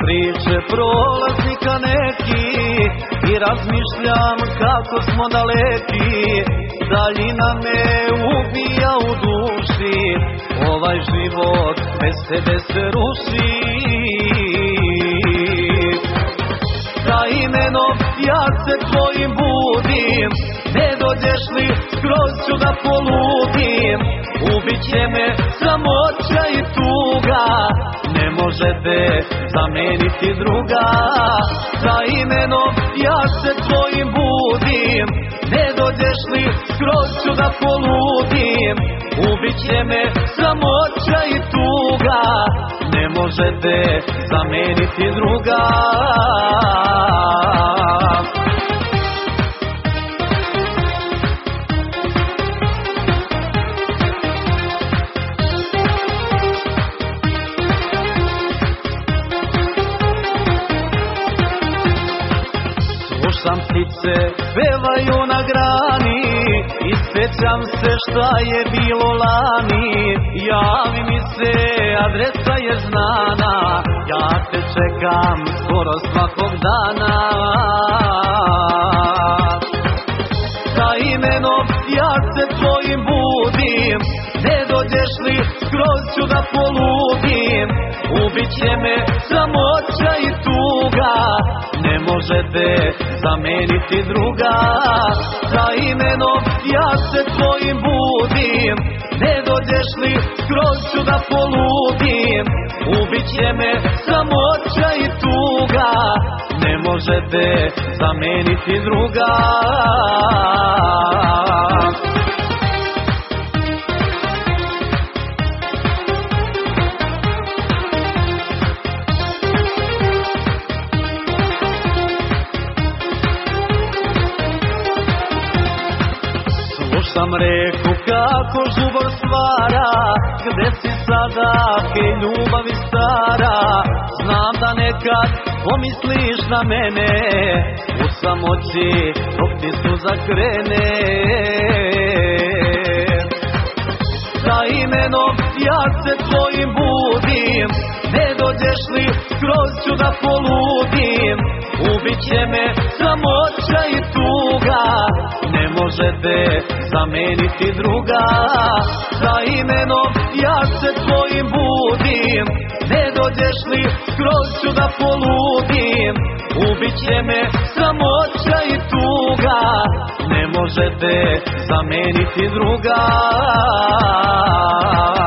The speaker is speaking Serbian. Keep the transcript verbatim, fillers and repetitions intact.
priče prolaznika neki i razmišljam kako smo daleki. Daljina me ubija u duši, ovaj život bez tebe se ruši. Za imenom ja se tvojim budim, ne dođeš li skroz ću da poludim. Ubit će me samoća i tuga, ne može te zameniti druga. Za imenom ja se tvojim budim, ne dođeš li skroz ću da poludim. Ubit će me samoća i tuga, ne može te zameniti druga. Slušam ptice, pevaju na grani i sjećam se šta je bilo lani. Javi mi se, adresa je znana, ja te čekam skoro svakog dana. Za imenom ja se tvojim budim, ne dođeš li skroz ću da poludim. Ubit će me samoća i tuga, ne može te zameniti druga. Za imenom ja se tvojim budim, ne dođeš li skroz ću da poludim. Ubit će me samoća i tuga, ne može te zameniti druga. Slušam reku kako žubor stvara, gde si sada, hej ljubavi stara. Znam da nekad pomisliš na mene, u samoći dok ti suza krene. Za imenom ja se tvojim budim, ne dođeš li skroz ću da poludim. Ubit će me samoća i tuga, ne može te zameniti druga. Za imenom ja se tvojim budim, ne dođeš li skroz ću da poludim. Ubit će me samoća i tuga, ne može te zameniti druga.